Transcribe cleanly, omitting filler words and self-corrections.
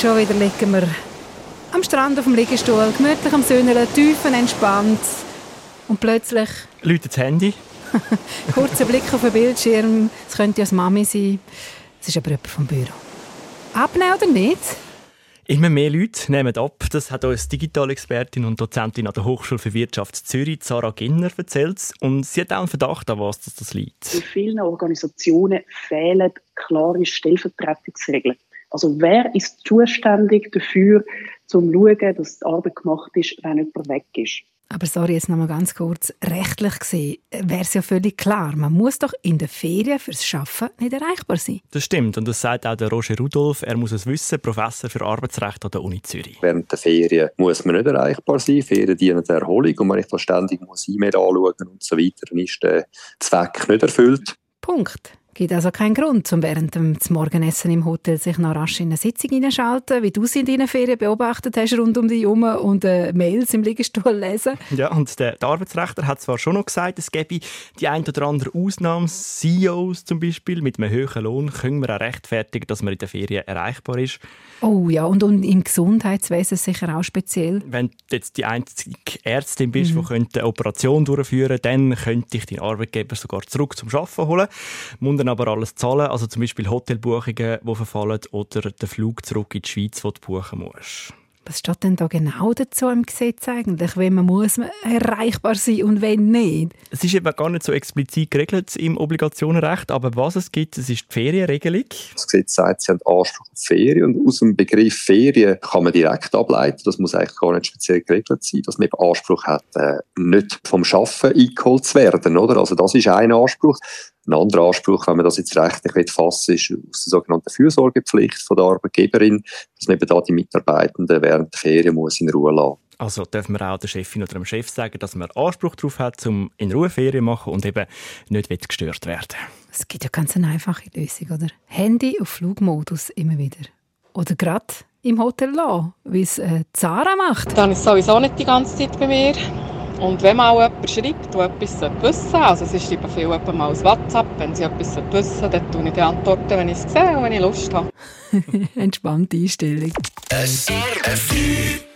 schon wieder liegen wir am Strand auf dem Liegestuhl, gemütlich am Söhnen, tiefenentspannt. Und plötzlich läutet das Handy. Kurzer Blick auf den Bildschirm. Es könnte ja das Mami sein. Es ist aber jemand vom Büro. Abnehmen oder nicht? Immer mehr Leute nehmen ab. Das hat uns Digitalexpertin und Dozentin an der Hochschule für Wirtschaft Zürich, Sarah Ginner, erzählt. Und sie hat auch einen Verdacht, an was das liegt. In vielen Organisationen fehlen klare Stellvertretungsregeln. Also wer ist zuständig dafür, um zu schauen, dass die Arbeit gemacht ist, wenn jemand weg ist? Aber sorry, jetzt noch mal ganz kurz. Rechtlich gesehen wäre es ja völlig klar. Man muss doch in den Ferien fürs Arbeiten nicht erreichbar sein. Das stimmt. Und das sagt auch der Roger Rudolph. Er muss es wissen, Professor für Arbeitsrecht an der Uni Zürich. Während der Ferien muss man nicht erreichbar sein. Ferien dienen der Erholung. Und wenn ich da ständig E-Mail anschauen und so weiter, dann ist der Zweck nicht erfüllt. Punkt. Gibt also keinen Grund, um während dem Morgenessen im Hotel sich noch rasch in eine Sitzung hineinschalten, wie du sie in deinen Ferien beobachtet hast rund um dich herum und Mails im Liegestuhl lesen. Ja, und der Arbeitsrechtler hat zwar schon noch gesagt, es gäbe die ein oder andere Ausnahme, CEOs zum Beispiel, mit einem hohen Lohn können wir auch rechtfertigen, dass man in den Ferien erreichbar ist. Oh ja, und im Gesundheitswesen sicher auch speziell. Wenn du jetzt die einzige Ärztin bist, die eine Operation durchführen könnte, dann könnte dich dein Arbeitgeber sogar zurück zum Arbeiten holen. Muss dann aber alles zahlen, also zum Beispiel Hotelbuchungen, die verfallen, oder den Flug zurück in die Schweiz, den du buchen musst. Was steht denn da genau dazu im Gesetz eigentlich? Wenn man muss erreichbar sein und wenn nicht? Es ist eben gar nicht so explizit geregelt im Obligationenrecht, aber was es gibt, das ist die Ferienregelung. Das Gesetz sagt, sie haben Anspruch auf Ferien und aus dem Begriff Ferien kann man direkt ableiten, das muss eigentlich gar nicht speziell geregelt sein, dass man eben Anspruch hat, nicht vom Arbeiten eingeholt zu werden, oder? Also das ist ein Anspruch. Ein anderer Anspruch, wenn man das jetzt rechtlich fassen will, ist aus der sogenannten Fürsorgepflicht von der Arbeitgeberin, dass man eben da die Mitarbeitenden während der Ferien muss in Ruhe lassen. Also dürfen wir auch der Chefin oder dem Chef sagen, dass man Anspruch darauf hat, um in Ruhe Ferien zu machen und eben nicht gestört werden. Es gibt ja ganz eine einfache Lösung, oder? Handy auf Flugmodus immer wieder. Oder gerade im Hotel lassen, wie es Zara macht. Dann ist sowieso nicht die ganze Zeit bei mir. Und wenn mal jemand schreibt, der etwas wissen sollte, also sie schreiben viel mal als WhatsApp, wenn sie etwas wissen sollen, dann tue ich die Antworten, wenn ich es sehe und wenn ich Lust habe. Entspannte Einstellung. SRF